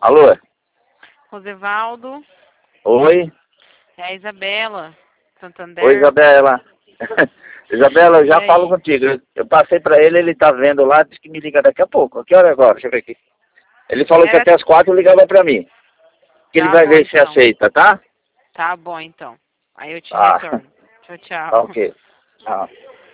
Alô? Rosevaldo, Oi? é a Isabela, Santander. Oi, Isabela. Isabela, eu E já aí? falo contigo. Eu passei pra ele, ele tá vendo lá, disse que me liga daqui a pouco. Que hora é agora? Deixa eu ver aqui. Ele falou que Era... até as 4 ligava pra mim. Que ele Tá vai bom, ver se então. aceita, tá? Tá bom, então. Aí eu te Ah, retorno. Tchau, tá tchau. ok. Tchau.